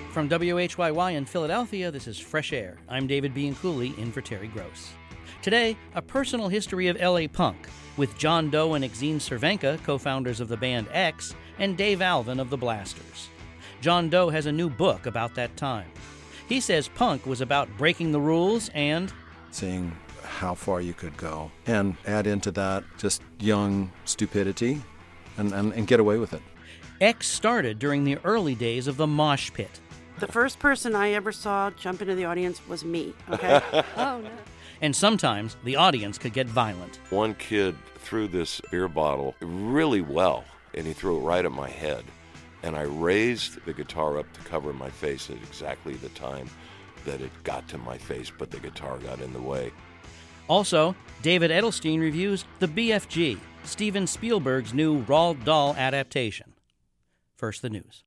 From WHYY in Philadelphia, this is Fresh Air. I'm David B. Cooley, in for Terry Gross. Today, a personal history of L.A. punk, with John Doe and Exene Cervenka, co-founders of the band X, and Dave Alvin of the Blasters. John Doe has a new book about that time. He says punk was about breaking the rules and seeing how far you could go, and add into that just young stupidity and get away with it. X started during the early days of the mosh pit. The first person I ever saw jump into the audience was me, okay? Oh, no. And sometimes the audience could get violent. One kid threw this beer bottle really well, and he threw it right at my head. And I raised the guitar up to cover my face at exactly the time that it got to my face, but the guitar got in the way. Also, David Edelstein reviews The BFG, Steven Spielberg's new Roald Dahl adaptation. First, the news.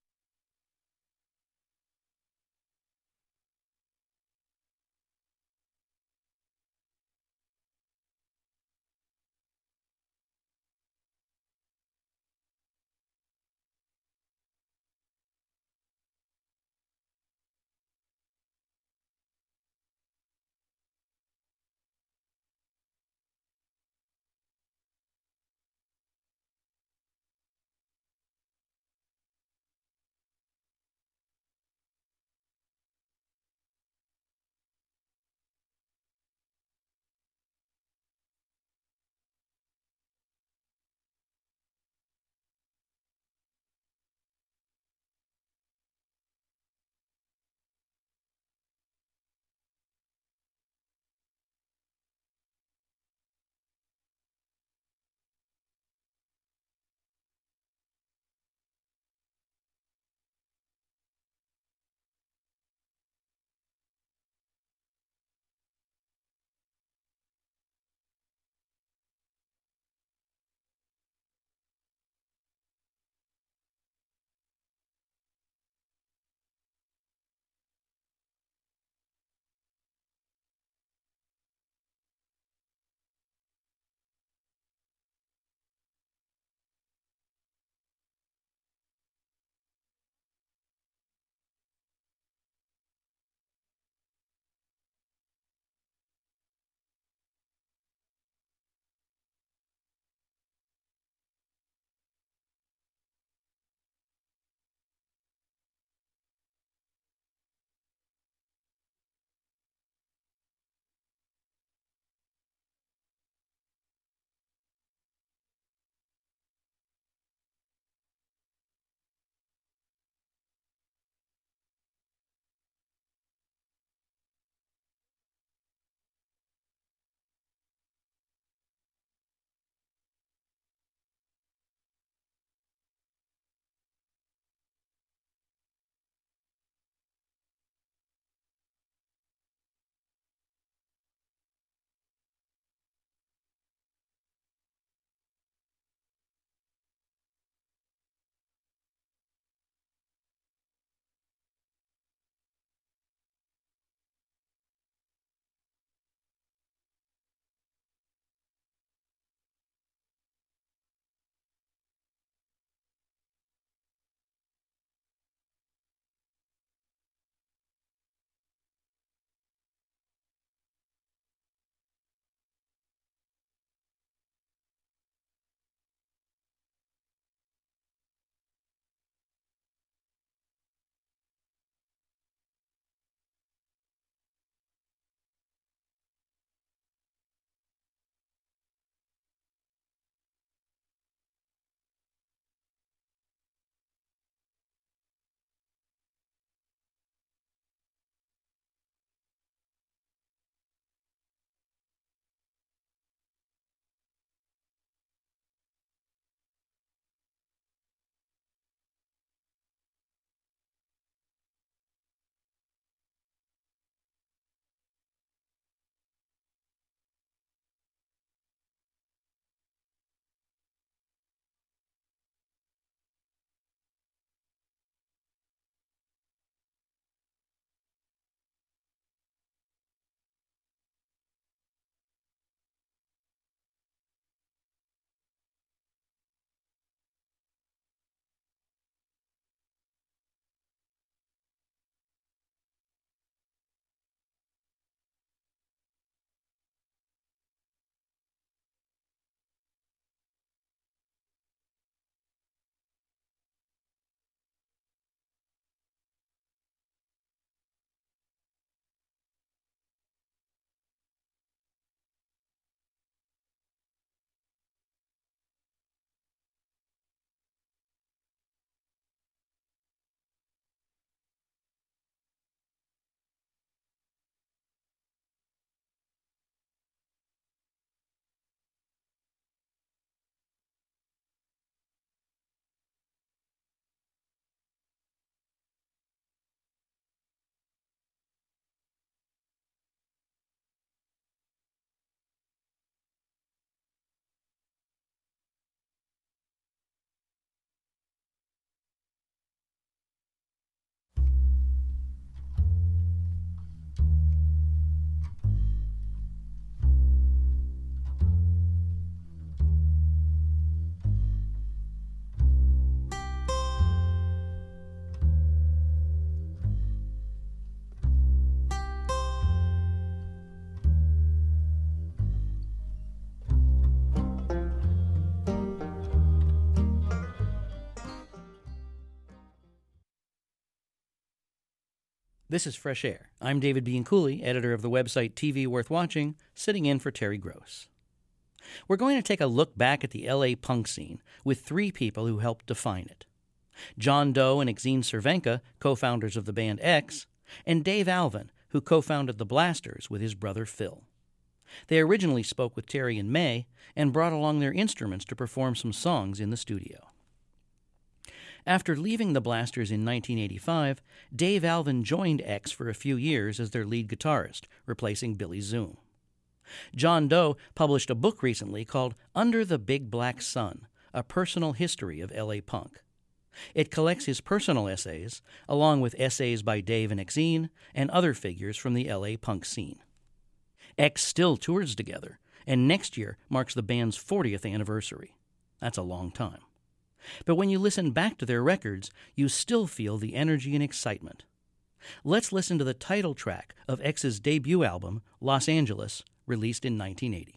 This is Fresh Air. I'm David Bianculli, editor of the website TV Worth Watching, sitting in for Terry Gross. We're going to take a look back at the LA punk scene with three people who helped define it. John Doe and Exene Cervenka, co-founders of the band X, and Dave Alvin, who co-founded the Blasters with his brother Phil. They originally spoke with Terry in May and brought along their instruments to perform some songs in the studio. After leaving the Blasters in 1985, Dave Alvin joined X for a few years as their lead guitarist, replacing Billy Zoom. John Doe published a book recently called Under the Big Black Sun, A Personal History of LA Punk. It collects his personal essays, along with essays by Dave and Exene and other figures from the LA punk scene. X still tours together, and next year marks the band's 40th anniversary. That's a long time. But when you listen back to their records, you still feel the energy and excitement. Let's listen to the title track of X's debut album, Los Angeles, released in 1980.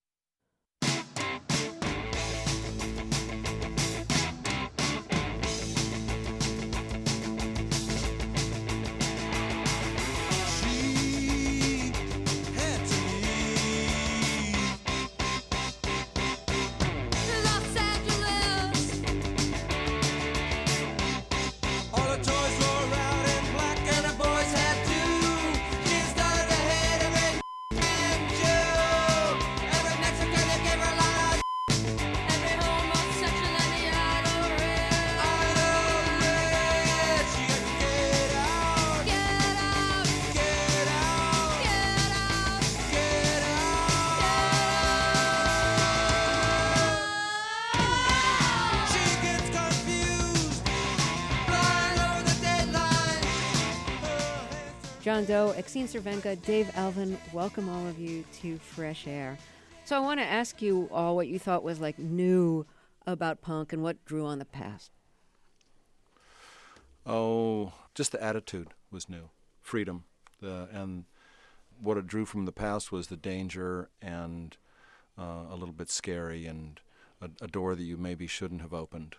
John Doe, Exene Cervenka, Dave Alvin, welcome all of you to Fresh Air. So I want to ask you all what you thought was like new about punk and what drew on the past. Oh, just the attitude was new. Freedom. And what it drew from the past was the danger and a little bit scary and a door that you maybe shouldn't have opened.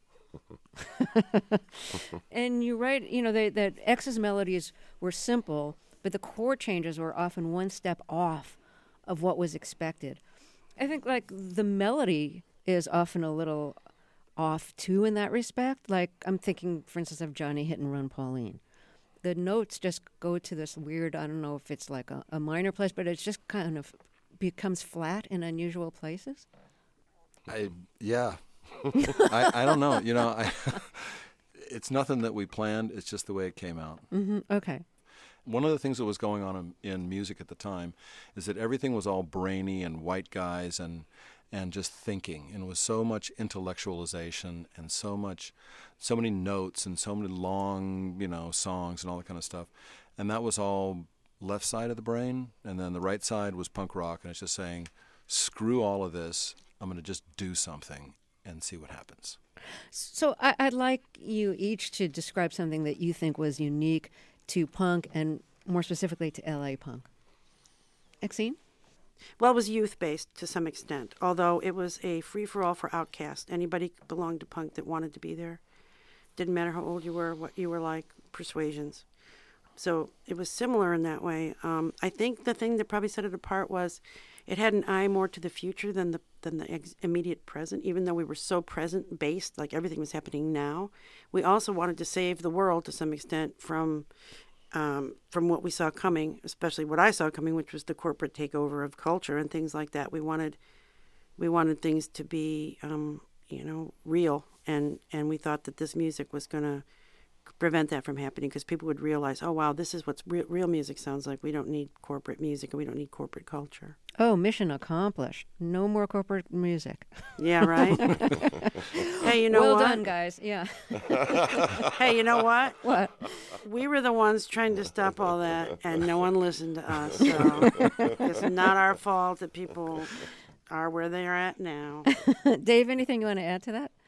And you write, that X's melodies were simple, but the chord changes were often one step off of what was expected. I think, the melody is often a little off, too, in that respect. I'm thinking, for instance, of Johnny Hit and Run Pauline. The notes just go to this weird, I don't know if it's like a minor place, but it just kind of becomes flat in unusual places. Yeah. I don't know. It's nothing that we planned. It's just the way it came out. Mm-hmm. Okay. One of the things that was going on in music at the time is that everything was all brainy and white guys and just thinking. And it was so much intellectualization and so many notes and so many long, songs and all that kind of stuff. And that was all left side of the brain. And then the right side was punk rock. And it's just saying, screw all of this. I'm going to just do something and see what happens. So I'd like you each to describe something that you think was unique to punk and more specifically to LA punk. Exene? Well, it was youth-based to some extent, although it was a free-for-all for outcast. Anybody belonged to punk that wanted to be there. Didn't matter how old you were, what you were like, persuasions. So it was similar in that way. I think the thing that probably set it apart was it had an eye more to the future than the immediate present, even though we were so present-based, like everything was happening now. We also wanted to save the world to some extent from what we saw coming, especially what I saw coming, which was the corporate takeover of culture and things like that. We wanted things to be, real, and we thought that this music was going to prevent that from happening because people would realize, oh, wow, this is what real music sounds like. We don't need corporate music and we don't need corporate culture. Oh, mission accomplished. No more corporate music. Yeah, right? Hey, you know what? Well done, guys. Yeah. Hey, you know what? What? We were the ones trying to stop all that, and no one listened to us. So it's not our fault that people are where they are at now. Dave, anything you want to add to that?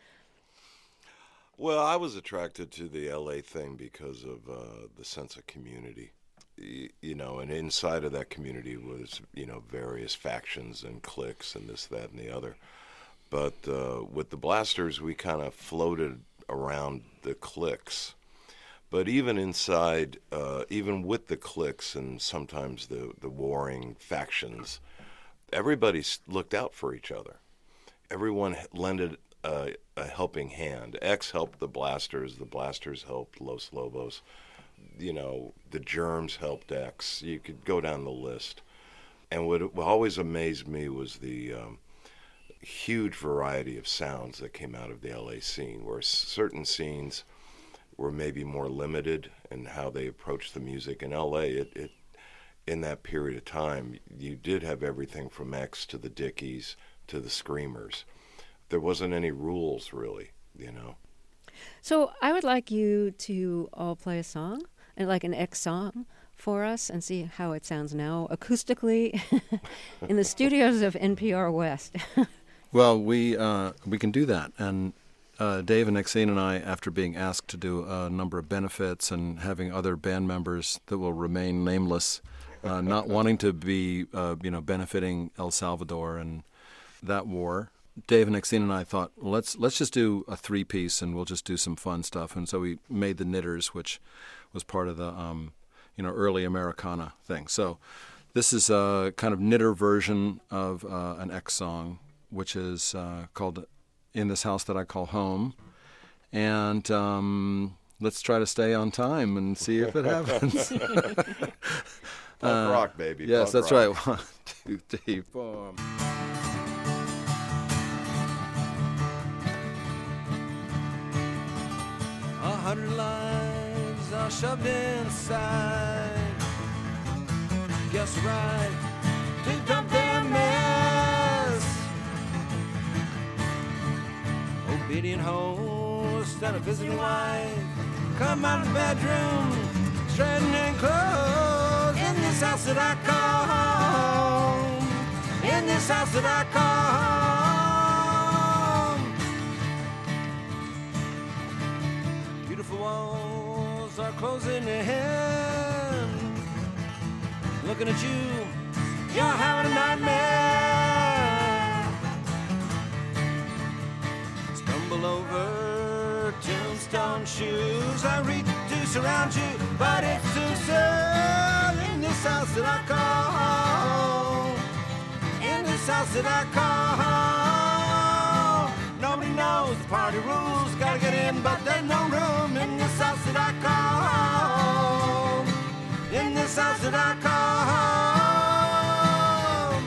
Well, I was attracted to the LA thing because of the sense of community, and inside of that community was, various factions and cliques and this, that, and the other. But with the Blasters, we kind of floated around the cliques. But even inside, even with the cliques and sometimes the warring factions, everybody looked out for each other. Everyone lended a helping hand. X helped the Blasters helped Los Lobos. You know, the Germs helped X. You could go down the list. And what always amazed me was the huge variety of sounds that came out of the LA scene, where certain scenes were maybe more limited in how they approached the music. In LA, it in that period of time, you did have everything from X to the Dickies to the Screamers. There wasn't any rules, really, you know. So I would like you to all play a song, like an X song, for us and see how it sounds now acoustically in the studios of NPR West. Well, we can do that. And Dave and Exene and I, after being asked to do a number of benefits and having other band members that will remain nameless, not wanting to be benefiting El Salvador and that war, Dave and Exene and I thought, let's just do a 3-piece and we'll just do some fun stuff. And so we made the Knitters, which was part of the early Americana thing. So this is a kind of knitter version of an X song, which is called In This House That I Call Home. And let's try to stay on time and see if it happens. Punk rock, baby. Yes, Punk that's rock. right. 1, 2, 3, 4. 100 lives are shoved inside. Guess right to dump their mess. Obedient host and a visiting wife come out of the bedroom, straightening clothes. In this house that I call home. In this house that I call home. Beautiful walls are closing in. Looking at you, you're having a nightmare. Stumble over tombstone shoes. I reach to surround you, but it's too soon. In this house that I call home. In this house that I call home. Nobody knows the party rules. Gotta get in, but there's no room. In this house that I call home. In this house that I call home.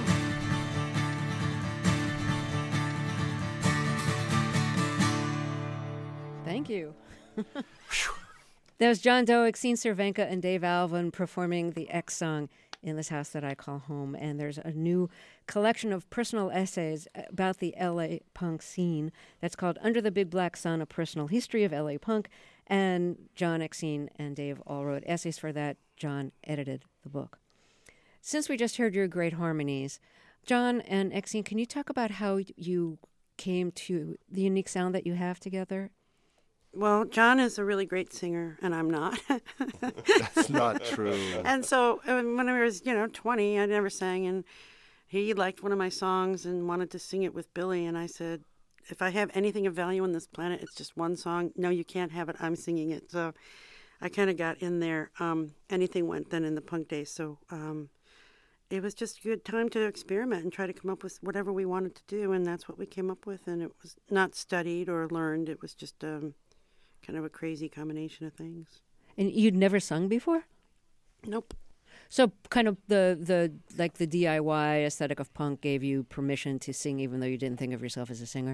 Thank you. That was John Doe, Exene Cervenka, and Dave Alvin performing the X song, In This House That I Call Home. And there's a new collection of personal essays about the LA punk scene that's called Under the Big Black Sun, A Personal History of LA Punk. And John, Exene, and Dave all wrote essays for that. John edited the book. Since we just heard your great harmonies, John and Exene, can you talk about how you came to the unique sound that you have together? Well, John is a really great singer, and I'm not. That's not true. And so when I was, 20, I never sang, and he liked one of my songs and wanted to sing it with Billy, and I said, if I have anything of value on this planet, it's just one song. No, you can't have it. I'm singing it. So I kind of got in there. Anything went then in the punk days. So it was just a good time to experiment and try to come up with whatever we wanted to do, and that's what we came up with. And it was not studied or learned. It was just kind of a crazy combination of things. And you'd never sung before? Nope. So kind of the DIY aesthetic of punk gave you permission to sing even though you didn't think of yourself as a singer?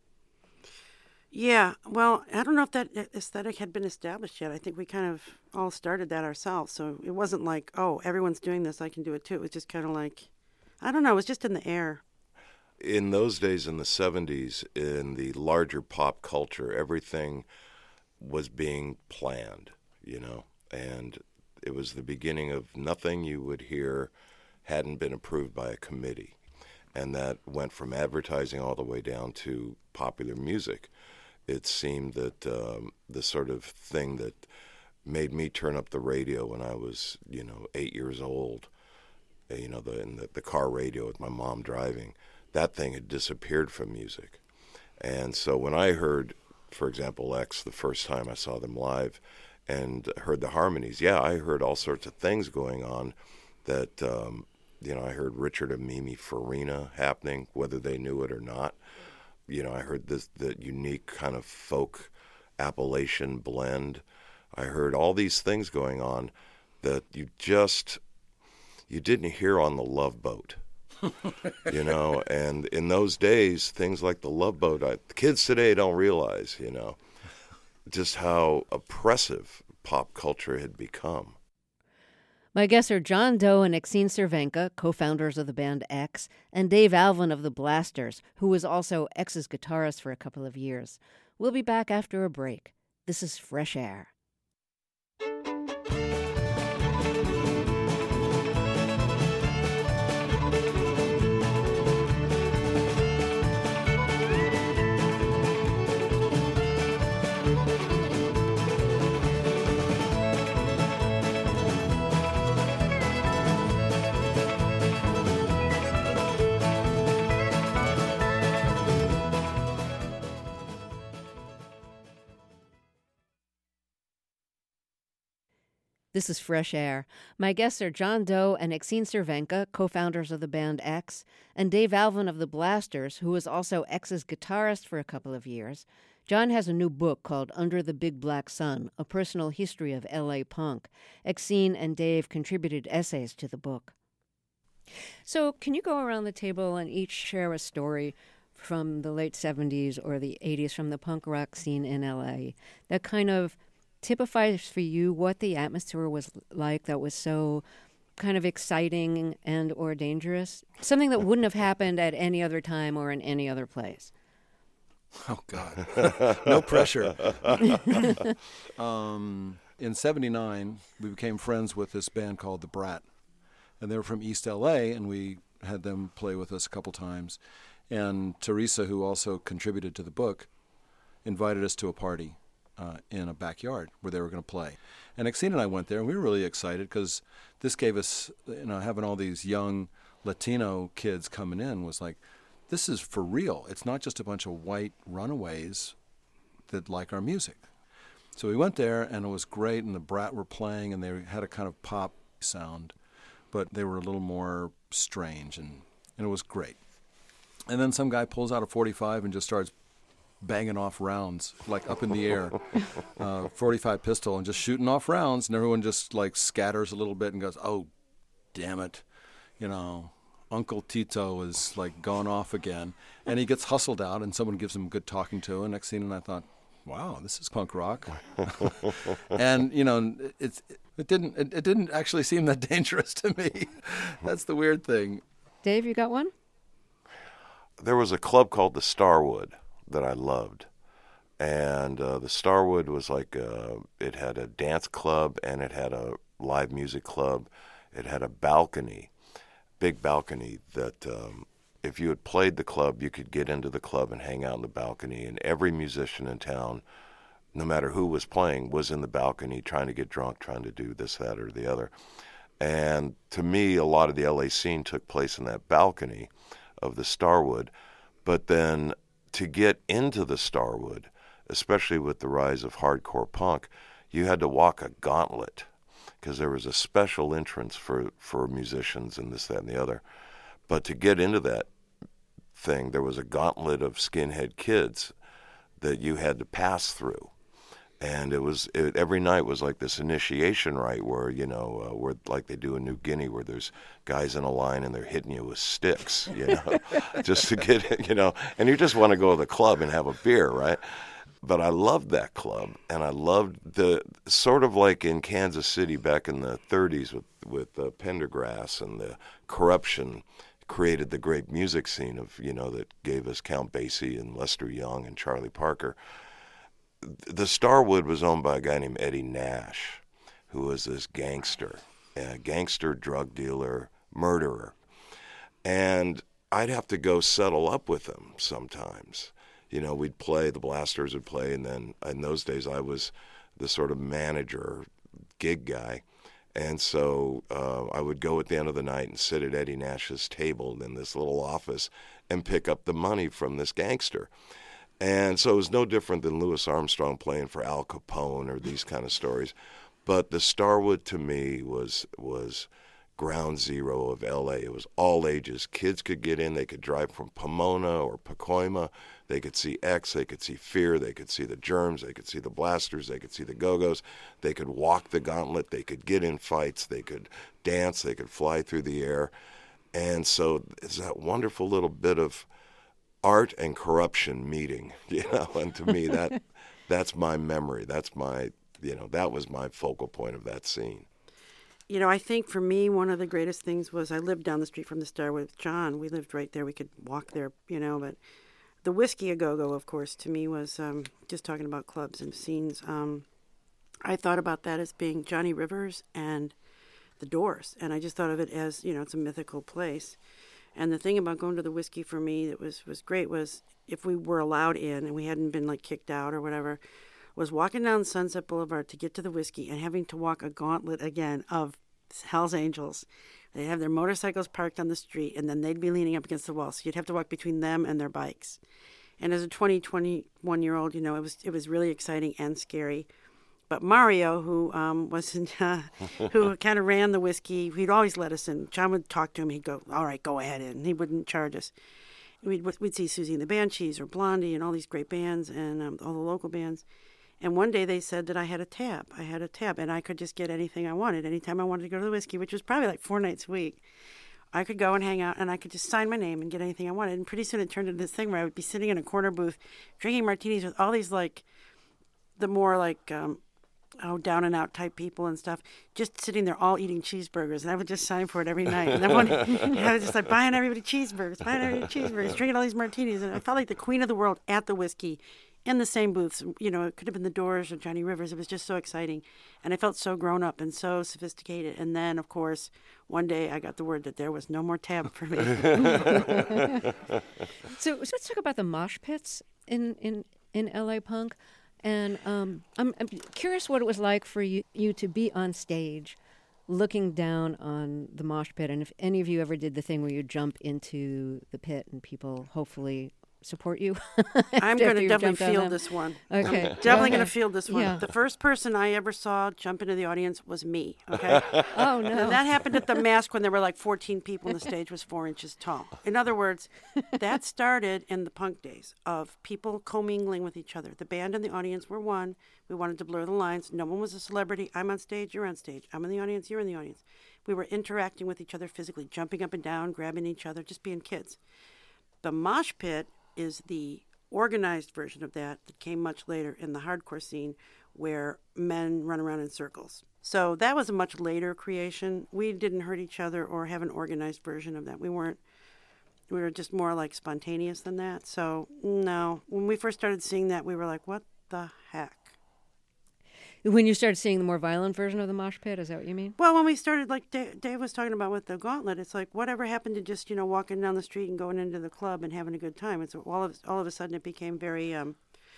Yeah, well, I don't know if that aesthetic had been established yet. I think we kind of all started that ourselves. So it wasn't like, oh, everyone's doing this, I can do it too. It was just kind of like, I don't know, it was just in the air. In those days, in the 70s, in the larger pop culture, everything was being planned, and it was the beginning of nothing you would hear hadn't been approved by a committee. And that went from advertising all the way down to popular music. It seemed that the sort of thing that made me turn up the radio when I was, 8 years old, the car radio with my mom driving, that thing had disappeared from music. And so when I heard, for example, X, the first time I saw them live, and heard the harmonies. Yeah, I heard all sorts of things going on that, I heard Richard and Mimi Farina happening, whether they knew it or not. I heard the unique kind of folk Appalachian blend. I heard all these things going on that you didn't hear on the Love Boat. And in those days, things like the Love Boat, the kids today don't realize, just how oppressive pop culture had become. My guests are John Doe and Exene Cervenka, co-founders of the band X, and Dave Alvin of the Blasters, who was also X's guitarist for a couple of years. We'll be back after a break. This is Fresh Air. This is Fresh Air. My guests are John Doe and Exene Cervenka, co-founders of the band X, and Dave Alvin of the Blasters, who was also X's guitarist for a couple of years. John has a new book called Under the Big Black Sun, A Personal History of L.A. Punk. Exene and Dave contributed essays to the book. So can you go around the table and each share a story from the late 70s or the 80s from the punk rock scene in L.A. that kind of typifies for you what the atmosphere was like that was so kind of exciting and or dangerous? Something that wouldn't have happened at any other time or in any other place. Oh, God. No pressure. In 79, we became friends with this band called The Brat. And they were from East L.A., and we had them play with us a couple times. And Teresa, who also contributed to the book, invited us to a party in a backyard where they were going to play. And Exene and I went there, and we were really excited because this gave us, having all these young Latino kids coming in was like, this is for real. It's not just a bunch of white runaways that like our music. So we went there, and it was great, and the Brat were playing, and they had a kind of pop sound, but they were a little more strange, and it was great. And then some guy pulls out a .45 and just starts banging off rounds, like up in the air, 45 pistol, and just shooting off rounds, and everyone just like scatters a little bit and goes, oh, damn it, Uncle Tito is like going off again, and he gets hustled out, and someone gives him good talking to, and next scene, and I thought, wow, this is punk rock. And it didn't actually seem that dangerous to me. That's the weird thing. Dave, you got one? There was a club called the Starwood that I loved, and the Starwood was like it had a dance club and it had a live music club. It had a balcony, big balcony that if you had played the club, you could get into the club and hang out on the balcony, and every musician in town, no matter who was playing, was in the balcony trying to get drunk, trying to do this, that, or the other. And to me, a lot of the LA scene took place in that balcony of the Starwood. But then to get into the Starwood, especially with the rise of hardcore punk, you had to walk a gauntlet because there was a special entrance for musicians and this, that, and the other. But to get into that thing, there was a gauntlet of skinhead kids that you had to pass through. And every night was like this initiation rite where, where like they do in New Guinea, where there's guys in a line and they're hitting you with sticks, just to get, and you just want to go to the club and have a beer, right? But I loved that club, and I loved the sort of like in Kansas City back in the 30s with Pendergrass, and the corruption created the great music scene of, that gave us Count Basie and Lester Young and Charlie Parker. The Starwood was owned by a guy named Eddie Nash, who was this gangster, drug dealer, murderer. And I'd have to go settle up with him sometimes. We'd play, the Blasters would play, and then in those days I was the sort of manager, gig guy. And so I would go at the end of the night and sit at Eddie Nash's table in this little office and pick up the money from this gangster. And so it was no different than Louis Armstrong playing for Al Capone or these kind of stories. But the Starwood to me was ground zero of L.A. It was all ages. Kids could get in. They could drive from Pomona or Pacoima. They could see X. They could see Fear. They could see the Germs. They could see the Blasters. They could see the Go-Go's. They could walk the gauntlet. They could get in fights. They could dance. They could fly through the air. And so it's that wonderful little bit of art and corruption meeting, and to me that's my memory. That's my, that was my focal point of that scene. I think for me, one of the greatest things was I lived down the street from the Starwood with John. We lived right there. We could walk there, but the Whiskey A Go-Go, of course, to me was just talking about clubs and scenes. I thought about that as being Johnny Rivers and the Doors, and I just thought of it as, it's a mythical place. And the thing about going to the Whiskey for me that was great was if we were allowed in and we hadn't been kicked out or whatever, was walking down Sunset Boulevard to get to the Whiskey and having to walk a gauntlet again of Hell's Angels. They'd have their motorcycles parked on the street and then they'd be leaning up against the wall. So you'd have to walk between them and their bikes. And as a 21-year-old, it was really exciting and scary. But Mario, who who kind of ran the Whiskey, he'd always let us in. John would talk to him. He'd go, "All right, go ahead in." He wouldn't charge us. We'd see Susie and the Banshees or Blondie and all these great bands and all the local bands. And one day they said that I had a tab. And I could just get anything I wanted. Anytime I wanted to go to the Whiskey, which was probably 4 nights a week, I could go and hang out and I could just sign my name and get anything I wanted. And pretty soon it turned into this thing where I would be sitting in a corner booth drinking martinis with all these the more down and out type people and stuff, just sitting there all eating cheeseburgers, and I would just sign for it every night. And then I was just buying everybody cheeseburgers, drinking all these martinis, and I felt like the queen of the world at the Whiskey, in the same booths. It could have been the Doors or Johnny Rivers. It was just so exciting, and I felt so grown up and so sophisticated. And then, of course, one day I got the word that there was no more tab for me. So let's talk about the mosh pits in LA Punk. And I'm curious what it was like for you to be on stage looking down on the mosh pit, and if any of you ever did the thing where you jump into the pit and people hopefully support you. I'm going to definitely field this one. Okay. I'm definitely going to field this one. Yeah. The first person I ever saw jump into the audience was me, okay? Oh, no. And that happened at the Mask when there were 14 people and the stage was 4 inches tall. In other words, that started in the punk days of people commingling with each other. The band and the audience were one. We wanted to blur the lines. No one was a celebrity. I'm on stage, you're on stage. I'm in the audience, you're in the audience. We were interacting with each other physically, jumping up and down, grabbing each other, just being kids. The mosh pit is the organized version of that came much later in the hardcore scene where men run around in circles. So that was a much later creation. We didn't hurt each other or have an organized version of that. We were just more spontaneous than that. So no, when we first started seeing that, we were like, what the heck? When you started seeing the more violent version of the mosh pit, is that what you mean? Well, when we started, Dave was talking about with the gauntlet, it's whatever happened to just, walking down the street and going into the club and having a good time. It's all of a sudden it became very, in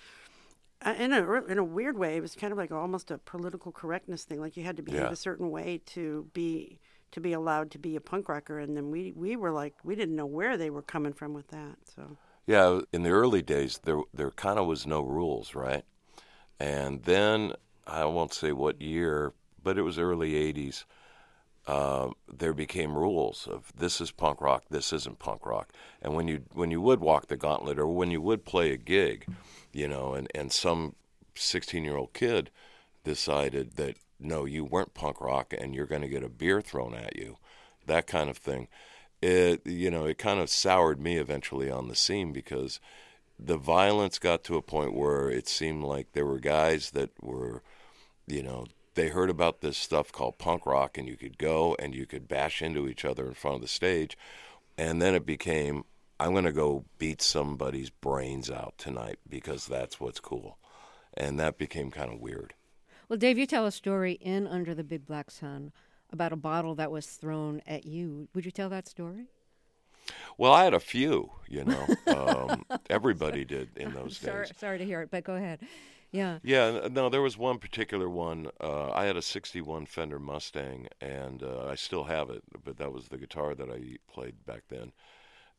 a weird way, it was kind of almost a political correctness thing. You had to behave a certain way to be allowed to be a punk rocker. And then we were we didn't know where they were coming from with that. So yeah, in the early days, there kind of was no rules, right? And then, I won't say what year, but it was early 80s, there became rules of this is punk rock, this isn't punk rock. And when you would walk the gauntlet or when you would play a gig, and some 16-year-old kid decided that, no, you weren't punk rock and you're going to get a beer thrown at you, that kind of thing, it kind of soured me eventually on the scene because the violence got to a point where it seemed like there were guys that were, they heard about this stuff called punk rock and you could go and you could bash into each other in front of the stage. And then it became, I'm going to go beat somebody's brains out tonight because that's what's cool. And that became kind of weird. Well, Dave, you tell a story in Under the Big Black Sun about a bottle that was thrown at you. Would you tell that story? Well, I had a few, everybody did in those days. Sorry to hear it, but go ahead. Yeah. Yeah, no, there was one particular one. I had a 61 Fender Mustang, and I still have it, but that was the guitar that I played back then.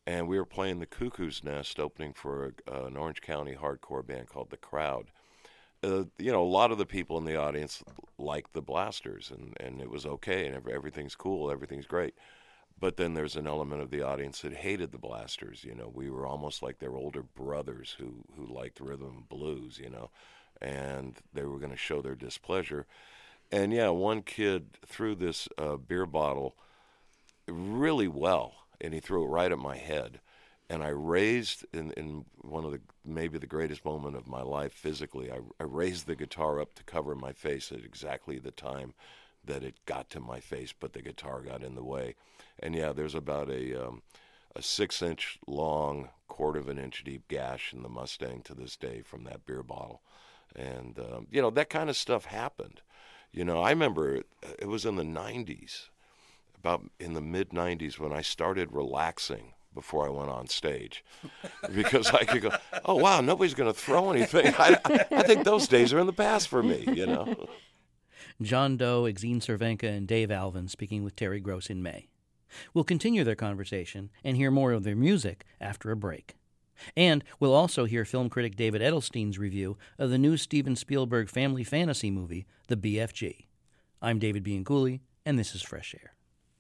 and we were playing the Cuckoo's Nest, opening for an Orange County hardcore band called The Crowd. A lot of the people in the audience liked the Blasters, and it was okay, and everything's cool, everything's great. But then there's an element of the audience that hated the Blasters. We were almost like their older brothers who liked rhythm and blues, and they were going to show their displeasure. And yeah, one kid threw this beer bottle really well, and he threw it right at my head. And I raised, in one of maybe the greatest moment of my life physically, I raised the guitar up to cover my face at exactly the time that it got to my face, but the guitar got in the way. And yeah, there's about a 6-inch long, 1/4 inch deep gash in the Mustang to this day from that beer bottle. And, that kind of stuff happened. I remember it was in the 90s, about in the mid-90s, when I started relaxing before I went on stage, because I could go, oh, wow, nobody's going to throw anything. I think those days are in the past for me, John Doe, Exene Cervenka, and Dave Alvin speaking with Terry Gross in May. We'll continue their conversation and hear more of their music after a break. And we'll also hear film critic David Edelstein's review of the new Steven Spielberg family fantasy movie, The BFG. I'm David Bianculli, and this is Fresh Air.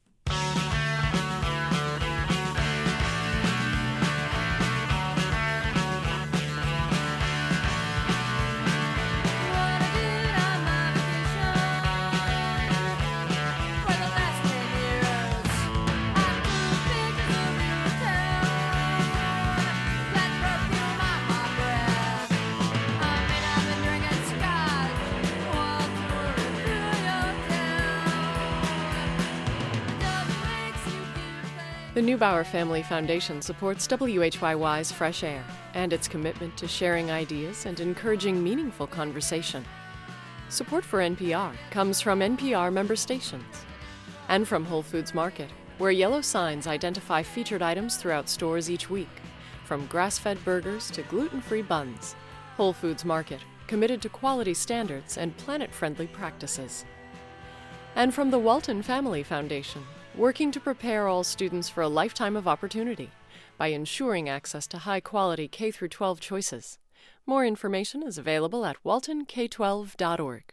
The Neubauer Family Foundation supports WHYY's Fresh Air and its commitment to sharing ideas and encouraging meaningful conversation. Support for NPR comes from NPR member stations and from Whole Foods Market, where yellow signs identify featured items throughout stores each week, from grass-fed burgers to gluten-free buns. Whole Foods Market, committed to quality standards and planet-friendly practices. And from the Walton Family Foundation, working to prepare all students for a lifetime of opportunity by ensuring access to high-quality K-12 choices. More information is available at waltonk12.org.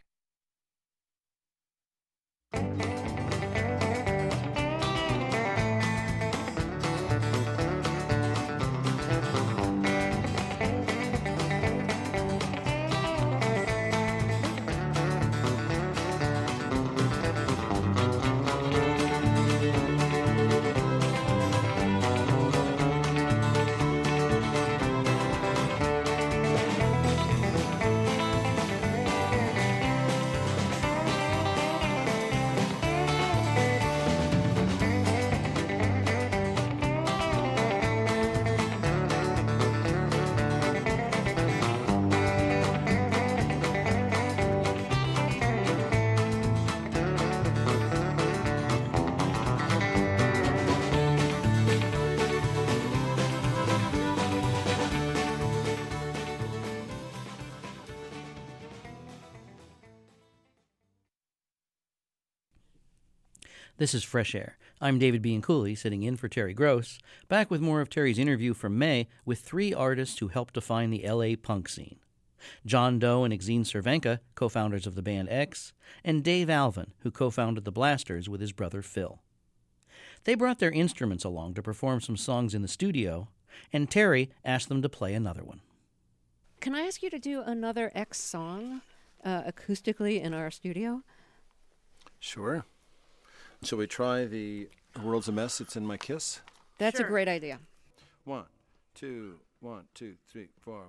This is Fresh Air. I'm David Bianculli, sitting in for Terry Gross, back with more of Terry's interview from May with 3 artists who helped define the L.A. punk scene. John Doe and Exene Cervenka, co-founders of the band X, and Dave Alvin, who co-founded the Blasters with his brother Phil. They brought their instruments along to perform some songs in the studio, and Terry asked them to play another one. Can I ask you to do another X song acoustically in our studio? Sure. Shall we try The World's a Mess, It's in My Kiss? That's Sure. a great idea. 1, 2, 1, 2, 3, 4.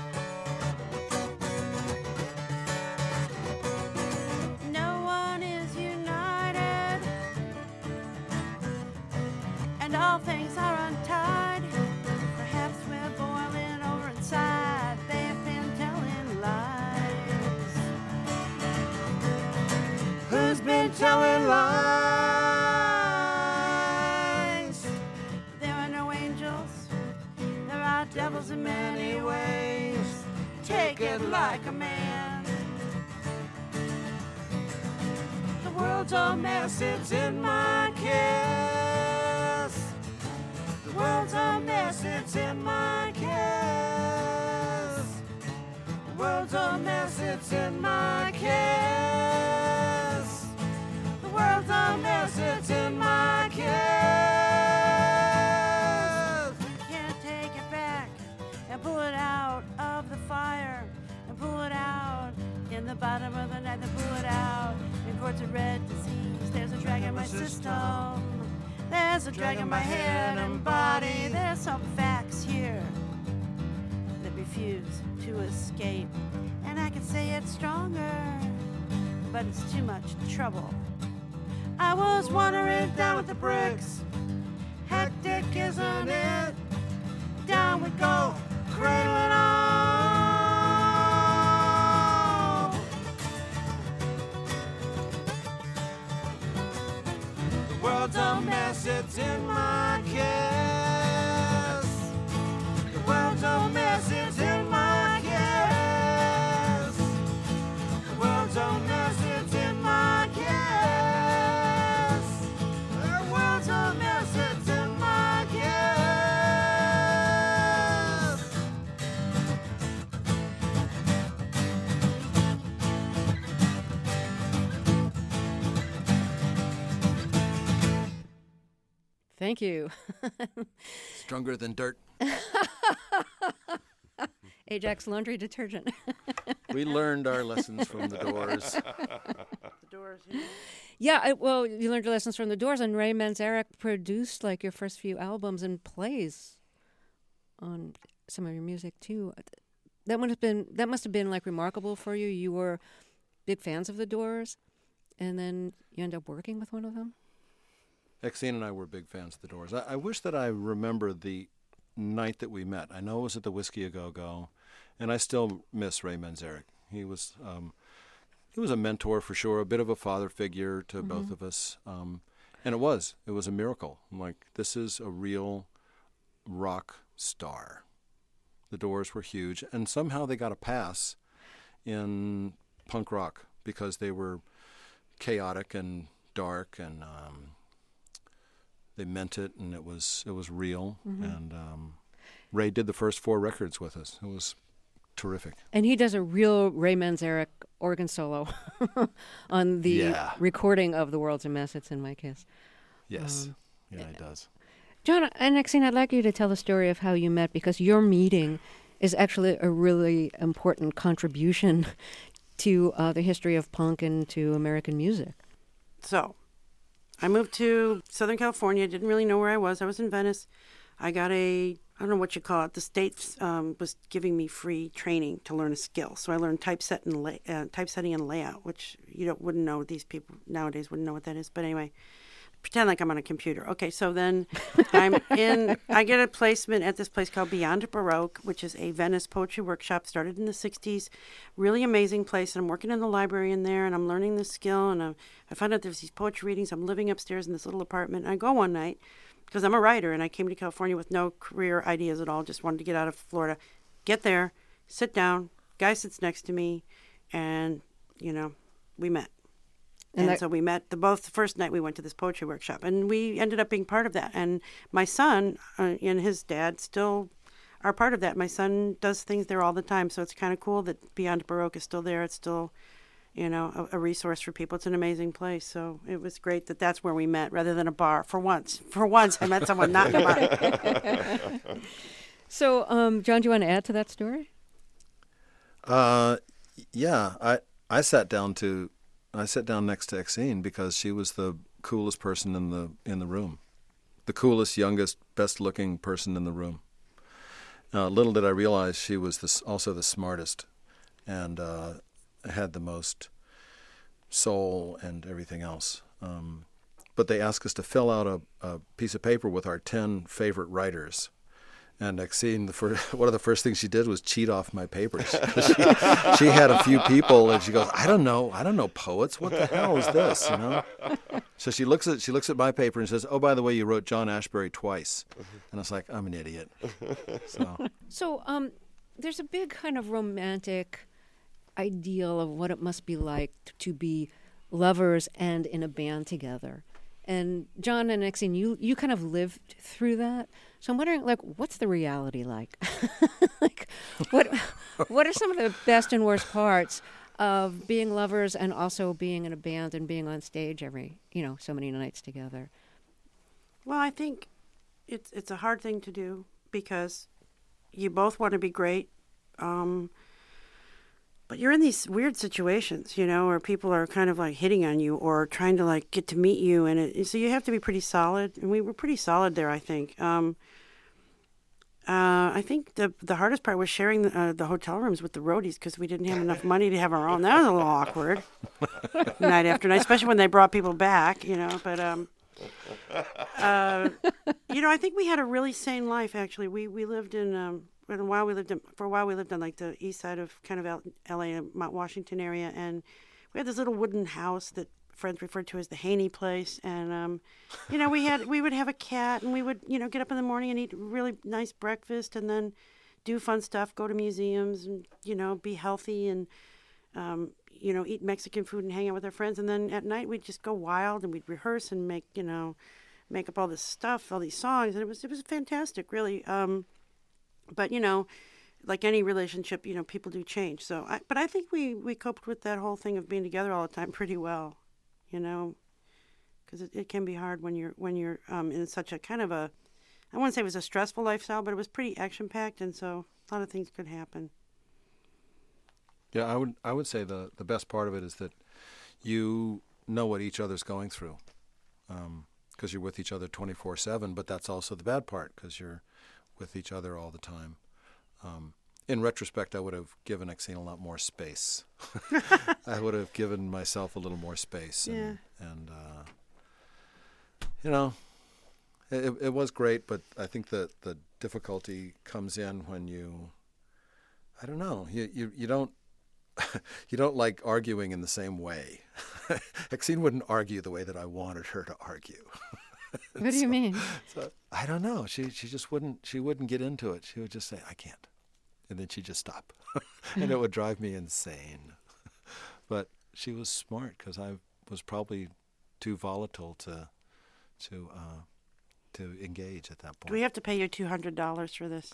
No one is united, and all things are untied. Perhaps we're boiling over inside. They've been telling lies. Who's been telling lies? There are no angels. There are devils in many ways. Take it like a man. The world's a mess, it's in my kiss. The world's a mess, it's in my kiss. The world's a mess, it's in my kiss. The world's a mess, it's in my kiss. Can't take it back and pull it out of the fire and pull it out in the bottom of the night and pull it out in courts of red disease. There's a drag in my system. There's a drag in my head and body. There's some facts here that refuse to escape. And I can say it's stronger, but it's too much trouble. I was wandering down with the bricks. Hectic, isn't it? Down we go, cradling on. The world's a mess, it's in my kiss. The world's a mess, it's in my kiss. The world's a mess, it's in my kiss. The world's a mess, it's in my kiss. Thank you. Stronger than dirt. Ajax laundry detergent. We learned our lessons from the Doors. The Doors, yeah. Yeah, well, you learned your lessons from the Doors, and Ray Manzarek produced like your first few albums and plays on some of your music too. That must have been like remarkable for you. You were big fans of the Doors, and then you end up working with one of them. Exene and I were big fans of the Doors. I wish that I remember the night that we met. I know it was at the Whiskey A Go Go, and I still miss Ray Manzarek. He was a mentor for sure, a bit of a father figure to both of us, and it was a miracle. I'm like, this is a real rock star. The Doors were huge, and somehow they got a pass in punk rock because they were chaotic and dark, and they meant it, and it was real. And Ray did the first 4 records with us. It was terrific. And he does a real Ray Manzarek organ solo on the recording of The World's a Mess, It's in My Kiss. Yes. He does. John and Exene, I'd like you to tell the story of how you met, because your meeting is actually a really important contribution to the history of punk and to American music. So, I moved to Southern California. Didn't really know where I was. I was in Venice. I got I don't know what you call it. The state was giving me free training to learn a skill. So I learned typesetting and layout, which you wouldn't know. These people nowadays wouldn't know what that is. But anyway, pretend like I'm on a computer. Okay, so then I get a placement at this place called Beyond Baroque, which is a Venice poetry workshop, started in the 60s. Really amazing place. And I'm working in the library in there, and I'm learning this skill. And I find out there's these poetry readings. I'm living upstairs in this little apartment. And I go one night, because I'm a writer, and I came to California with no career ideas at all, just wanted to get out of Florida. Get there, sit down, guy sits next to me, and, we met. And so we met the first night we went to this poetry workshop, and we ended up being part of that. And my son and his dad still are part of that. My son does things there all the time, so it's kind of cool that Beyond Baroque is still there. It's still, a resource for people. It's an amazing place. So it was great that that's where we met rather than a bar. For once, I met someone not in a bar. So, John, do you want to add to that story? Yeah, I sat down next to Exene because she was the coolest person in the room, the coolest, youngest, best-looking person in the room. Little did I realize she was also the smartest, and had the most soul and everything else. But they asked us to fill out a piece of paper with our 10 favorite writers. And Exene, one of the first things she did was cheat off my papers. She had a few people, and she goes, I don't know poets. What the hell is this? So she looks at my paper and says, oh, by the way, you wrote John Ashbery twice. And I was like, I'm an idiot. So there's a big kind of romantic ideal of what it must be like to be lovers and in a band together. And John and Exene, you kind of lived through that. So I'm wondering, like, what's the reality like? Like, what are some of the best and worst parts of being lovers and also being in a band and being on stage every, so many nights together? Well, I think it's a hard thing to do because you both want to be great, but you're in these weird situations, where people are kind of like hitting on you or trying to like get to meet you, and so you have to be pretty solid. And we were pretty solid there, I think. I think the hardest part was sharing the hotel rooms with the roadies because we didn't have enough money to have our own. That was a little awkward, night after night, especially when they brought people back, But I think we had a really sane life. Actually, we lived in. For a while, we lived on like the east side of kind of L.A., Mount Washington area, and we had this little wooden house that friends referred to as the Haney place. And we would have a cat, and we would get up in the morning and eat really nice breakfast, and then do fun stuff, go to museums, and be healthy, and eat Mexican food and hang out with our friends. And then at night we'd just go wild, and we'd rehearse and make up all this stuff, all these songs, and it was fantastic, really. But, like any relationship, people do change. So, but I think we coped with that whole thing of being together all the time pretty well, because it can be hard when you're in such a kind of I wouldn't say it was a stressful lifestyle, but it was pretty action-packed, and so a lot of things could happen. Yeah, I would say the best part of it is that you know what each other's going through, because you're with each other 24/7, but that's also the bad part, because you're with each other all the time. In retrospect, I would have given Exene a lot more space. I would have given myself a little more space. And it was great, but I think that the difficulty comes in when you don't you don't like arguing in the same way. Exene wouldn't argue the way that I wanted her to argue. What do you mean? So, I don't know. She just wouldn't. She wouldn't get into it. She would just say, "I can't," and then she'd just stop, and it would drive me insane. But she was smart because I was probably too volatile to engage at that point. Do we have to pay you $200 for this?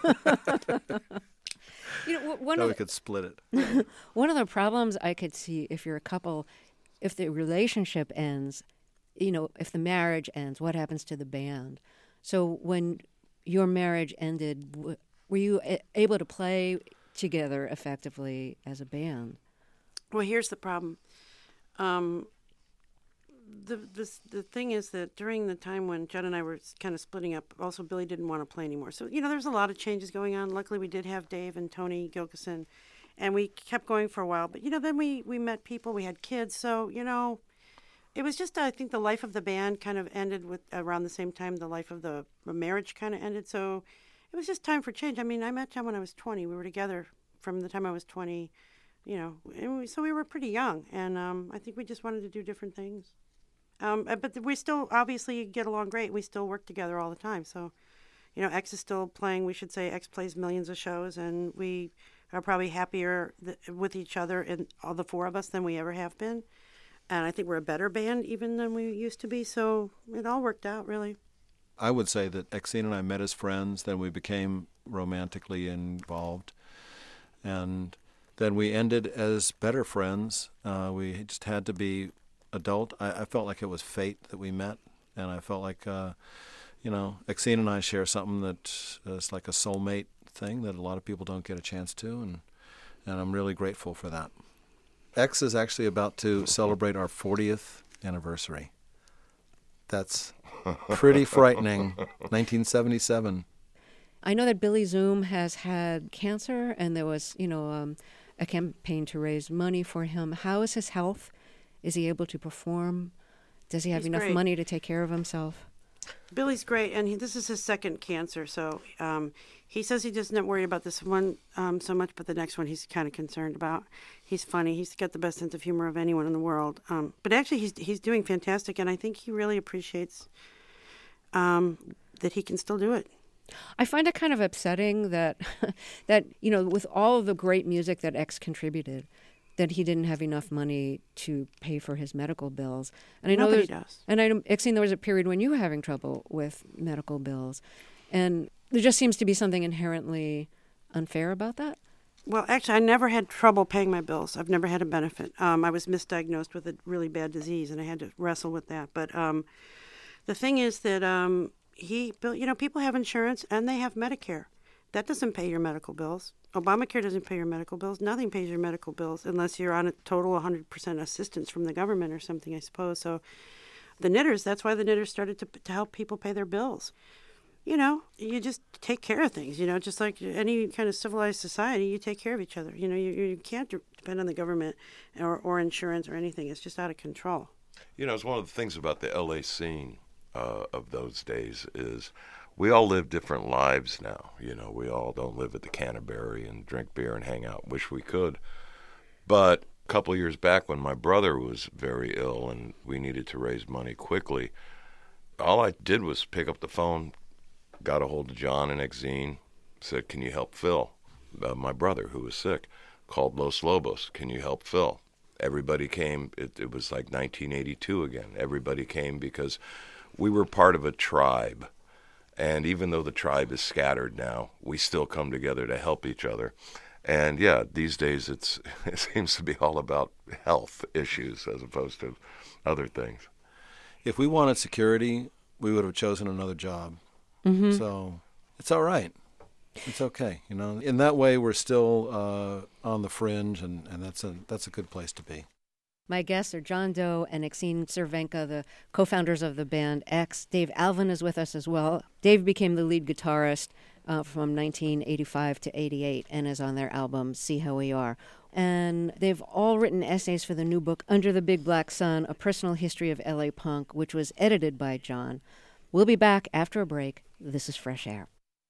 We could split it. One of the problems I could see if you're a couple, if the relationship ends. If the marriage ends, what happens to the band? So when your marriage ended, were you able to play together effectively as a band? Well, here's the problem. The thing is that during the time when Judd and I were kind of splitting up, also Billy didn't want to play anymore. So, there's a lot of changes going on. Luckily, we did have Dave and Tony Gilkison, and we kept going for a while. But, then we met people, we had kids, so, it was just, I think the life of the band kind of ended with around the same time the life of the marriage kind of ended. So it was just time for change. I mean, I met John when I was 20. We were together from the time I was 20, so we were pretty young. And I think we just wanted to do different things. But we still obviously get along great. We still work together all the time. So, X is still playing. We should say X plays millions of shows, and we are probably happier with each other, and all the four of us, than we ever have been. And I think we're a better band even than we used to be. So it all worked out, really. I would say that Exene and I met as friends. Then we became romantically involved. And then we ended as better friends. We just had to be adult. I felt like it was fate that we met. And I felt like, Exene and I share something that is like a soulmate thing that a lot of people don't get a chance to. And I'm really grateful for that. X is actually about to celebrate our 40th anniversary. That's pretty frightening. 1977. I know that Billy Zoom has had cancer, and there was, a campaign to raise money for him. How is his health? Is he able to perform? Does he have enough money to take care of himself? Billy's great, and this is his second cancer, so he says he doesn't worry about this one so much, but the next one he's kind of concerned about. He's funny. He's got the best sense of humor of anyone in the world. But actually, he's doing fantastic, and I think he really appreciates that he can still do it. I find it kind of upsetting that with all of the great music that X contributed, that he didn't have enough money to pay for his medical bills. And I know Nobody does. And I know, Exene, there was a period when you were having trouble with medical bills. And there just seems to be something inherently unfair about that. Well, actually, I never had trouble paying my bills. I've never had a benefit. I was misdiagnosed with a really bad disease, and I had to wrestle with that. But the thing is that people have insurance and they have Medicare. That doesn't pay your medical bills. Obamacare doesn't pay your medical bills. Nothing pays your medical bills unless you're on a total 100% assistance from the government or something, I suppose. So the knitters, that's why the knitters started to help people pay their bills. You just take care of things, just like any kind of civilized society, you take care of each other. You can't depend on the government or insurance or anything. It's just out of control. It's one of the things about the LA scene of those days is we all live different lives now. We all don't live at the Canterbury and drink beer and hang out. Wish we could. But a couple of years back when my brother was very ill and we needed to raise money quickly, all I did was pick up the phone, got a hold of John and Exene, said, "Can you help Phil?" My brother, who was sick, called Los Lobos. "Can you help Phil?" Everybody came. It was like 1982 again. Everybody came because we were part of a tribe. And even though the tribe is scattered now, we still come together to help each other. And yeah, these days it seems to be all about health issues as opposed to other things. If we wanted security, we would have chosen another job. Mm-hmm. So it's all right. It's okay. In that way, we're still on the fringe, and that's a good place to be. My guests are John Doe and Exene Cervenka, the co-founders of the band X. Dave Alvin is with us as well. Dave became the lead guitarist from 1985 to 88 and is on their album See How We Are. And they've all written essays for the new book Under the Big Black Sun, A Personal History of L.A. Punk, which was edited by John. We'll be back after a break. This is Fresh Air.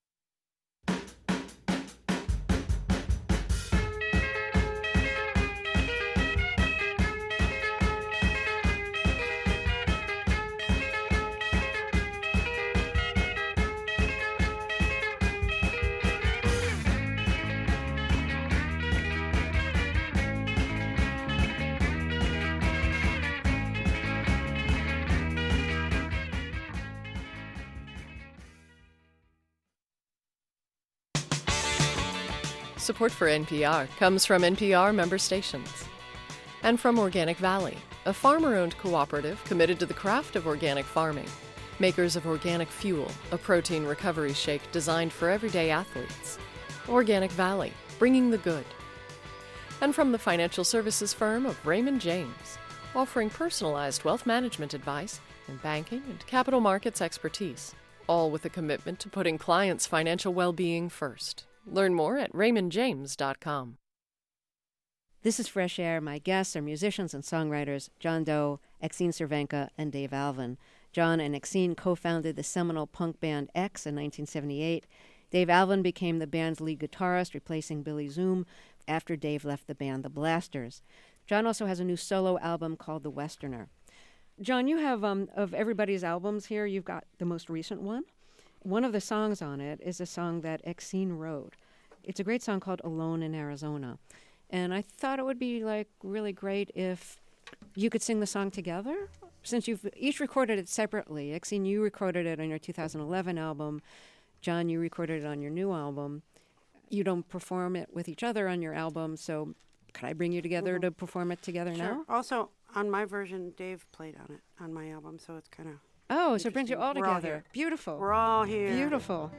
Support for NPR comes from NPR member stations and from Organic Valley, a farmer-owned cooperative committed to the craft of organic farming, makers of Organic Fuel, a protein recovery shake designed for everyday athletes. Organic Valley, bringing the good. And from the financial services firm of Raymond James, offering personalized wealth management advice and banking and capital markets expertise, all with a commitment to putting clients' financial well-being first. Learn more at raymondjames.com. This is Fresh Air. My guests are musicians and songwriters John Doe, Exene Cervenka, and Dave Alvin. John and Exene co-founded the seminal punk band X in 1978. Dave Alvin became the band's lead guitarist, replacing Billy Zoom after Dave left the band The Blasters. John also has a new solo album called The Westerner. John, you have, of everybody's albums here, you've got the most recent one. One of the songs on it is a song that Exene wrote. It's a great song called Alone in Arizona. And I thought it would be really great if you could sing the song together. Since you've each recorded it separately. Exene, you recorded it on your 2011 album. John, you recorded it on your new album. You don't perform it with each other on your album, so could I bring you together to perform it together now? Also, on my version, Dave played on it on my album, so it's kind of... Oh, so it brings you all We're all together. here. Beautiful. We're all here. Beautiful.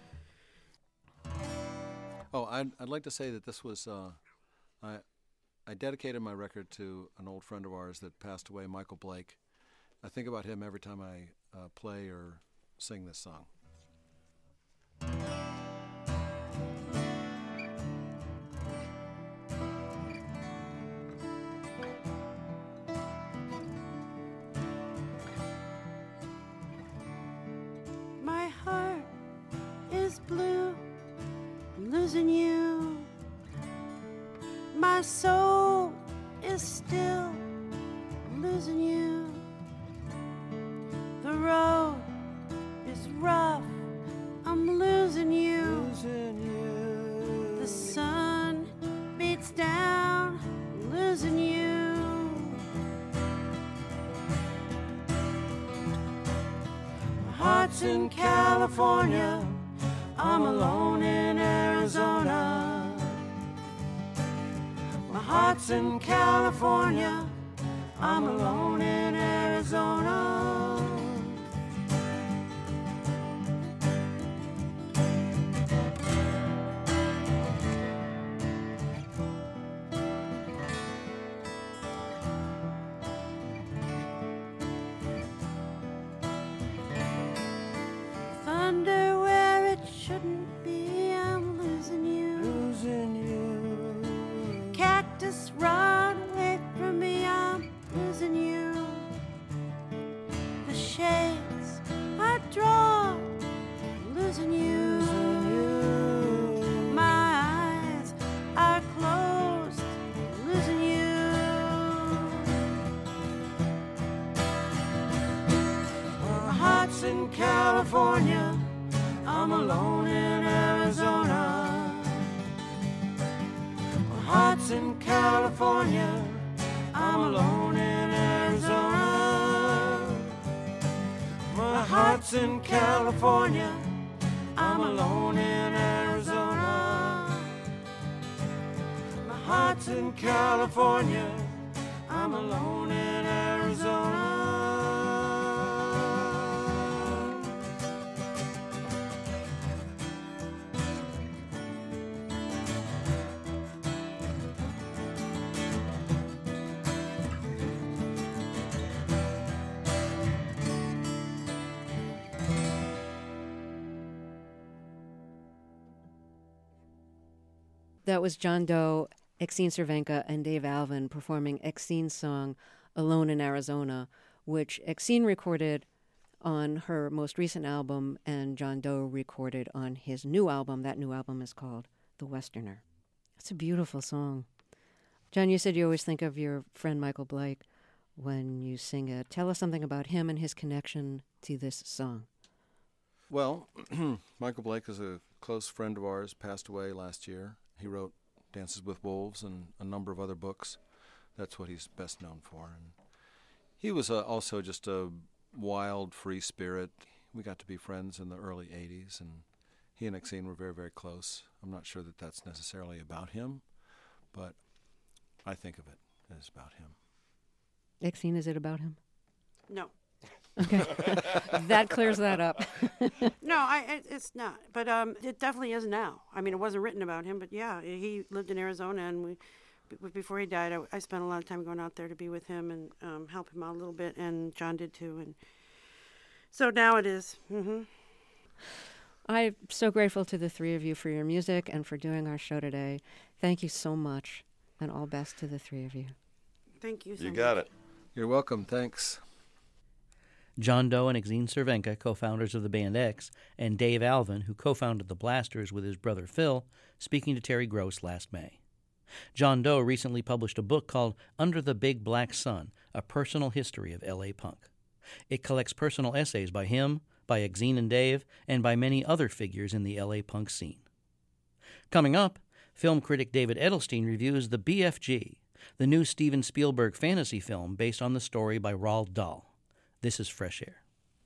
Oh, I'd like to say that this was, I dedicated my record to an old friend of ours that passed away, Michael Blake. I think about him every time I play or sing this song. My heart is blue, I'm losing you. My soul is still, I'm losing you. The road is rough, I'm losing you. The sun beats down, I'm heart's in California, I'm alone in Arizona. My heart's in California, I'm alone in Arizona. Thunder where it shouldn't be, I'm losing you. Losing you. Cactus run away from me, I'm losing you. The shades I draw, losing you. Losing you. My eyes are closed, losing you. My heart's in California, I'm alone in Arizona. My heart's in California, I'm alone in Arizona. My heart's in California, I'm alone in Arizona. My heart's in California, I'm alone in Arizona. That was John Doe, Exene Cervenka, and Dave Alvin performing Exene's song Alone in Arizona, which Exene recorded on her most recent album and John Doe recorded on his new album. That new album is called The Westerner. It's a beautiful song. John, you said you always think of your friend Michael Blake when you sing it. Tell us something about him and his connection to this song. Well, Michael Blake is a close friend of ours, passed away last year. He wrote Dances with Wolves and a number of other books. That's what he's best known for. And he was also just a wild, free spirit. We got to be friends in the early 80s, and he and Exene were very, very close. I'm not sure that that's necessarily about him, but I think of it as about him. Exene, is it about him? No. Okay. That clears that up. No, it's not. But it definitely is now. I mean, it wasn't written about him, but yeah, he lived in Arizona, and before he died, I spent a lot of time going out there to be with him and help him out a little bit, and John did too. And so now it is. Mm-hmm. I'm so grateful to the three of you for your music and for doing our show today. Thank you so much, and all best to the three of you. Thank you so much. You got it. You're welcome. Thanks. John Doe and Exene Cervenka, co-founders of the band X, and Dave Alvin, who co-founded the Blasters with his brother Phil, speaking to Terry Gross last May. John Doe recently published a book called Under the Big Black Sun, A Personal History of L.A. Punk. It collects personal essays by him, by Exene and Dave, and by many other figures in the L.A. punk scene. Coming up, film critic David Edelstein reviews The BFG, the new Steven Spielberg fantasy film based on the story by Roald Dahl. This is Fresh Air.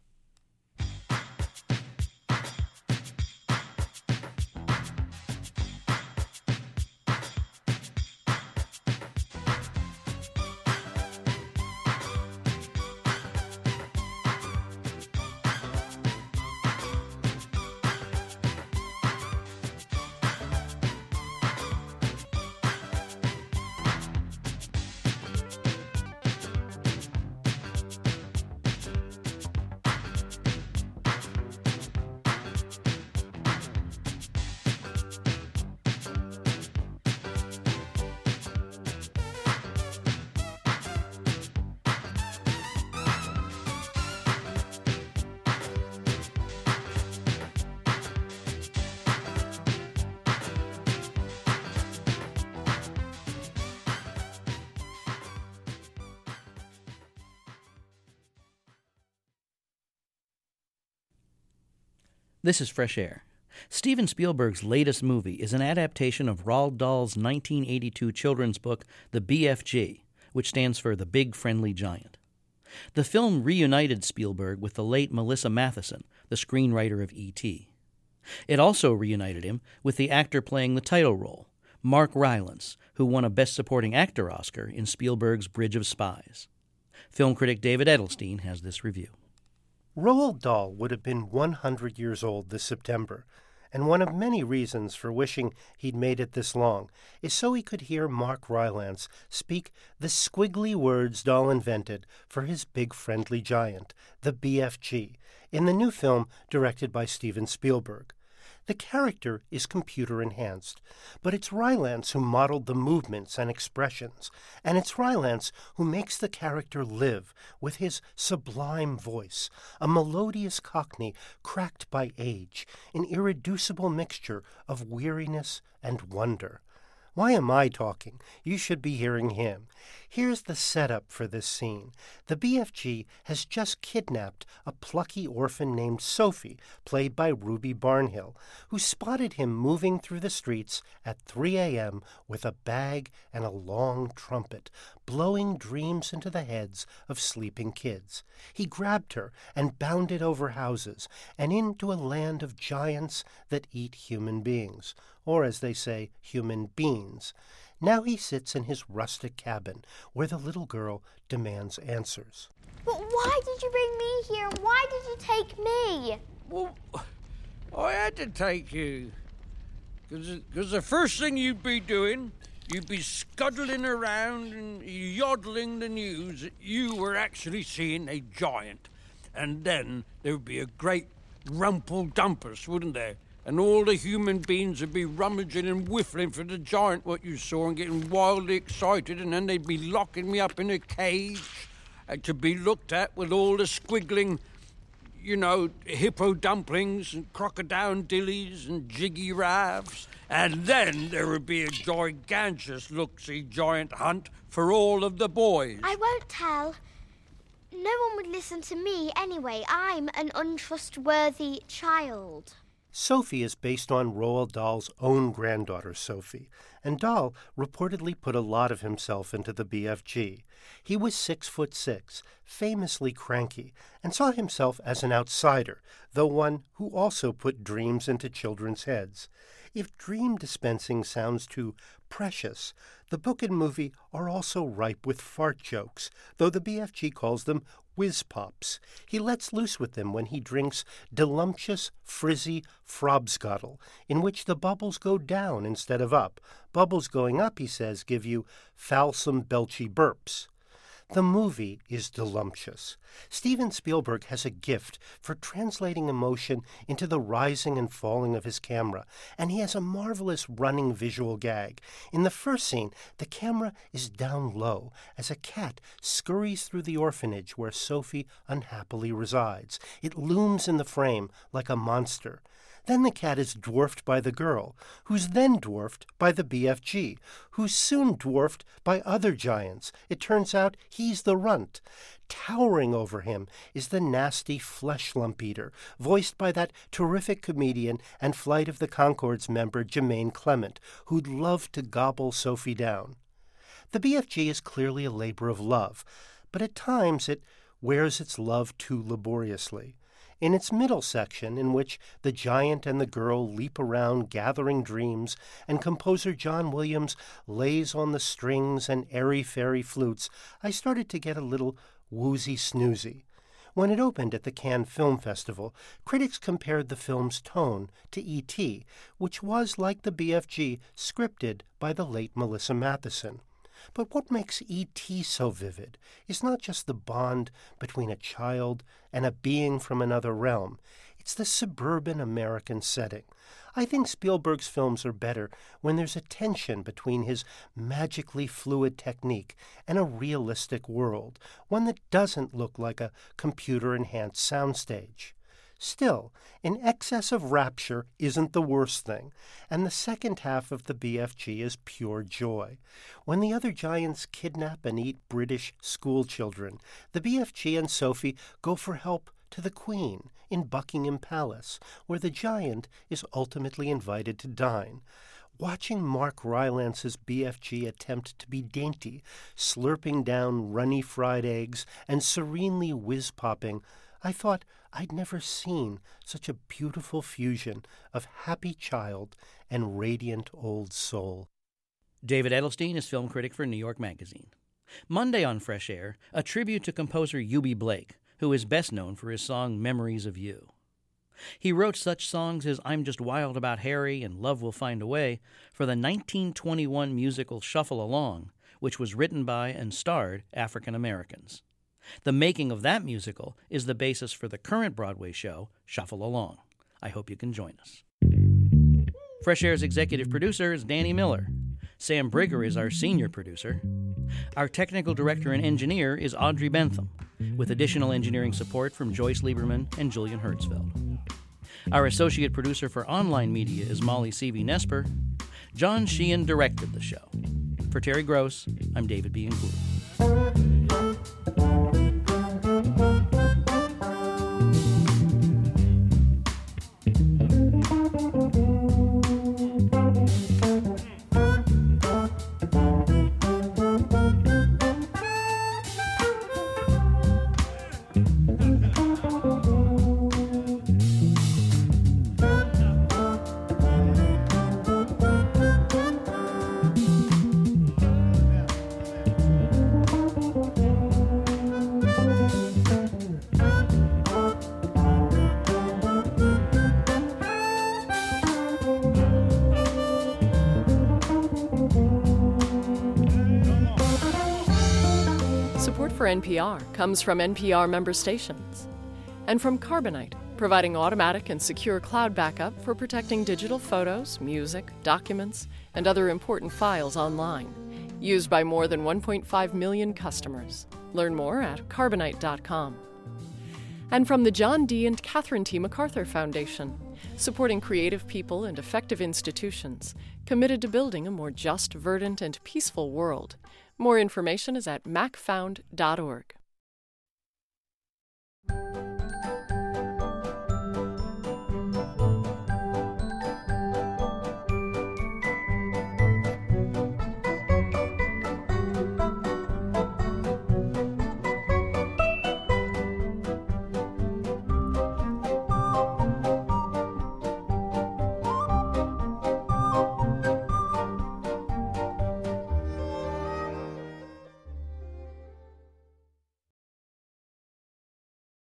This is Fresh Air. Steven Spielberg's latest movie is an adaptation of Roald Dahl's 1982 children's book, The BFG, which stands for The Big Friendly Giant. The film reunited Spielberg with the late Melissa Mathison, the screenwriter of E.T. It also reunited him with the actor playing the title role, Mark Rylance, who won a Best Supporting Actor Oscar in Spielberg's Bridge of Spies. Film critic David Edelstein has this review. Roald Dahl would have been 100 years old this September, and one of many reasons for wishing he'd made it this long is so he could hear Mark Rylance speak the squiggly words Dahl invented for his big friendly giant, the BFG, in the new film directed by Steven Spielberg. The character is computer-enhanced, but it's Rylance who modeled the movements and expressions, and it's Rylance who makes the character live with his sublime voice, a melodious cockney cracked by age, an irreducible mixture of weariness and wonder. Why am I talking? You should be hearing him. Here's the setup for this scene. The BFG has just kidnapped a plucky orphan named Sophie, played by Ruby Barnhill, who spotted him moving through the streets at 3 a.m. with a bag and a long trumpet, blowing dreams into the heads of sleeping kids. He grabbed her and bounded over houses and into a land of giants that eat human beings, or as they say, human beans. Now he sits in his rustic cabin, where the little girl demands answers. But why did you bring me here? Why did you take me? Well, I had to take you. Because the first thing you'd be doing, you'd be scuttling around and yodeling the news that you were actually seeing a giant. And then there would be a great rumple-dumpus, wouldn't there? And all the human beings would be rummaging and whiffling for the giant what you saw and getting wildly excited, and then they'd be locking me up in a cage to be looked at with all the squiggling, hippo dumplings and crocodile dillies and jiggy ravs. And then there would be a gigantic look-see giant hunt for all of the boys. I won't tell. No one would listen to me anyway. I'm an untrustworthy child. Sophie is based on Roald Dahl's own granddaughter, Sophie, and Dahl reportedly put a lot of himself into the BFG. He was 6'6", famously cranky, and saw himself as an outsider, though one who also put dreams into children's heads. If dream dispensing sounds too precious, the book and movie are also ripe with fart jokes, though the BFG calls them whiz pops. He lets loose with them when he drinks delumptious, frizzy frobscottle, in which the bubbles go down instead of up. Bubbles going up, he says, give you falsum belchy burps. The movie is delumptious. Steven Spielberg has a gift for translating emotion into the rising and falling of his camera, and he has a marvelous running visual gag. In the first scene, the camera is down low as a cat scurries through the orphanage where Sophie unhappily resides. It looms in the frame like a monster. Then the cat is dwarfed by the girl, who's then dwarfed by the BFG, who's soon dwarfed by other giants. It turns out he's the runt. Towering over him is the nasty flesh lump eater, voiced by that terrific comedian and Flight of the Conchords member Jermaine Clement, who'd love to gobble Sophie down. The BFG is clearly a labor of love, but at times it wears its love too laboriously. In its middle section, in which the giant and the girl leap around gathering dreams, and composer John Williams lays on the strings and airy-fairy flutes, I started to get a little woozy-snoozy. When it opened at the Cannes Film Festival, critics compared the film's tone to E.T., which was, like the BFG, scripted by the late Melissa Mathison. But what makes E.T. so vivid is not just the bond between a child and a being from another realm. It's the suburban American setting. I think Spielberg's films are better when there's a tension between his magically fluid technique and a realistic world, one that doesn't look like a computer-enhanced soundstage. Still, an excess of rapture isn't the worst thing, and the second half of the BFG is pure joy. When the other giants kidnap and eat British schoolchildren, the BFG and Sophie go for help to the Queen in Buckingham Palace, where the giant is ultimately invited to dine. Watching Mark Rylance's BFG attempt to be dainty, slurping down runny fried eggs and serenely whiz-popping, I thought I'd never seen such a beautiful fusion of happy child and radiant old soul. David Edelstein is film critic for New York Magazine. Monday on Fresh Air, a tribute to composer Eubie Blake, who is best known for his song Memories of You. He wrote such songs as I'm Just Wild About Harry and Love Will Find a Way for the 1921 musical Shuffle Along, which was written by and starred African Americans. The making of that musical is the basis for the current Broadway show, Shuffle Along. I hope you can join us. Fresh Air's executive producer is Danny Miller. Sam Brigger is our senior producer. Our technical director and engineer is Audrey Bentham, with additional engineering support from Joyce Lieberman and Julian Hertzfeld. Our associate producer for online media is Molly Seavey-Nesper. John Sheehan directed the show. For Terry Gross, I'm David Bianculli. Support for NPR comes from NPR member stations and from Carbonite, providing automatic and secure cloud backup for protecting digital photos, music, documents, and other important files online, used by more than 1.5 million customers. Learn more at carbonite.com. And from the John D. and Catherine T. MacArthur Foundation, supporting creative people and effective institutions committed to building a more just, verdant, and peaceful world. More information is at macfound.org.